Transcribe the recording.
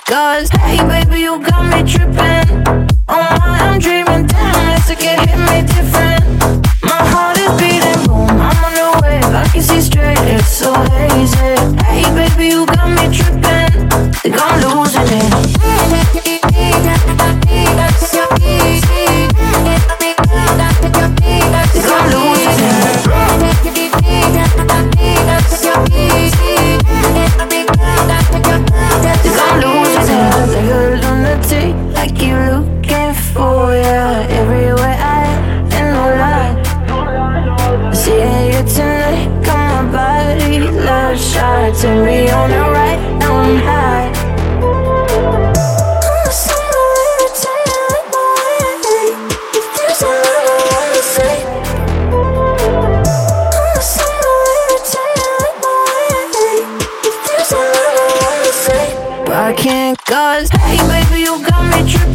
Cause, hey baby, you got me tripping. Oh my, I'm dreaming, damn, it's like it hit me different. My heart is beating, boom, I'm on the wave, I can see straight, it's so hazy. Hey baby, you got me tripping, think I'm losing it. Think I'm losing it. Like you looking for ya everywhere I and no lie. Seeing you tonight, got my body love shot. Turn me on the right, now I'm high. I'm somewhere to tell you like my way. If there's a lot I wanna say. I'm somewhere to tell you like my way. If there's a lot I wanna say. But I can't cause, hey baby, you got me tripping.